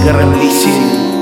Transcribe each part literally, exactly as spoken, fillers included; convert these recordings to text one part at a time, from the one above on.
negara Malaysia.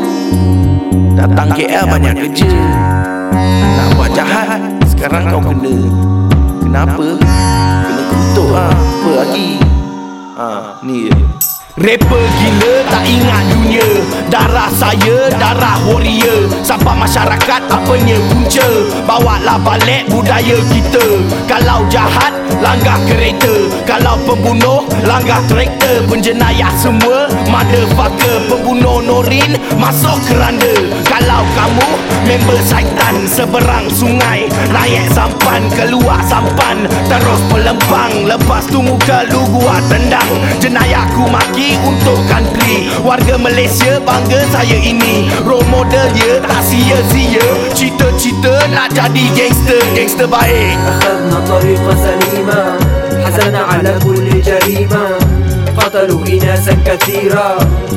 Datang K L banyak kerja, nak buat jahat, sekarang kau kena. Kenapa? Kena kutuk lah. Apa lagi? Ha, ni je. Rapper gila tak ingat dunia. Darah saya, darah warrior. Sampai masyarakat apanya punca. Bawalah balik budaya kita. Kalau jahat, langgar kereta. Kalau pembunuh, langgar traktor. Penjenayah semua, motherfucker. Pembunuh Norin, masuk keranda. Kalau kamu, member syaitan. Seberang sungai, naik sampan. Keluar sampan, terus pelempang. Lepas tu muka lu gua tendang. Jenayahku maki untuk country. Warga Malaysia bangga saya ini. Role model ya tak sia-sia. Cita-cita nak jadi gangster. Gangster baik. أخذنا طريق سليمة حزننا على كل جريمة قتلوا إناسا كثيرا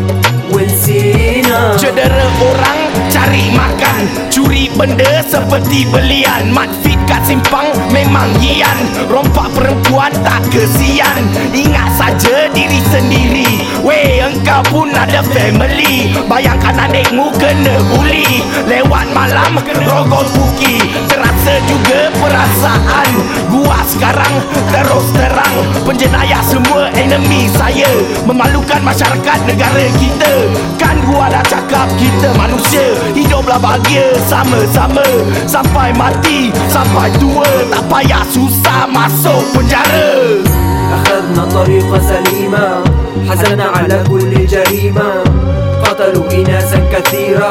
ونسينا. Cedera orang cari makan, curi benda seperti belian. Matfit kat simpang memang gian. Rompak perempuan tak kesian. Ingat saja diri sendiri. Weh, engkau pun ada family. Bayangkan adikmu kena bully. Lewat malam rogol puki. Terasa juga perasaan. Gua sekarang terus terang. Penjenayah semua enemy saya. Memalukan masyarakat negara kita. Kan gua dah cakap kita manusia. Hiduplah bahagia sama-sama sampai mati, sampai tua. Tak payah susah masuk penjara. أخذنا طريق سليمة حزننا على كل جريمة قتلوا إناسا كثيرا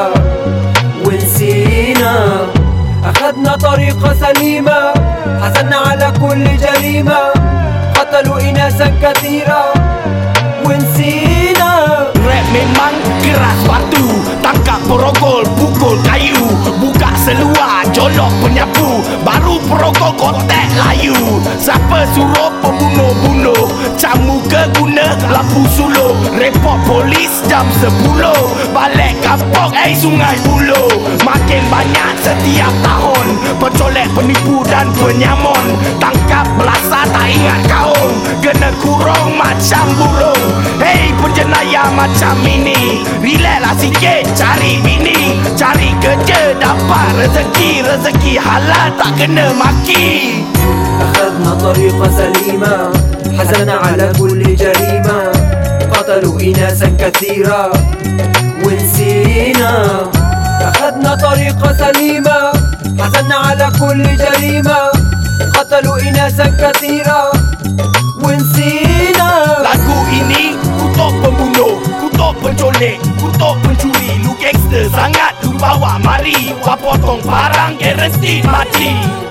ونسينا. أخذنا طريق سليمة حزننا على كل جريمة قتلوا إناسا كثيرا ونسينا. Rap memang keras batu. Tangkap perogol, pukul kayu. Buka seluar, jolok penyapu. Baru perogol kotek layu. Siapa suruh pembunuh-bunuh? Camu ke guna lampu suluh. Report polis jam sepuluh. Balik kampung, eh Sungai Buloh. Makin banyak setiap tahun. Pencolek, penipu dan penyamon. Tangkap belasah tak ingat kaum. Kena kurung macam burung. Hey penjenayah macam ini, relax lah sikit cari bini. Cari kerja dapat rezeki. Rezeki halal tak kena maki. أخذنا طريق سليمة حزننا على كل جريمة قتلوا إناسا كثيرا ونسينا. أخذنا طريق سليمة حزننا على كل جريمة قتلوا إناسا كثيرا ونسينا. Lagu ini kutuk pembunuh, kutuk pencolek, kutuk pencuri. Lu gangster sangat, lu bawa mari. Wah potong parang, guaranteed mati.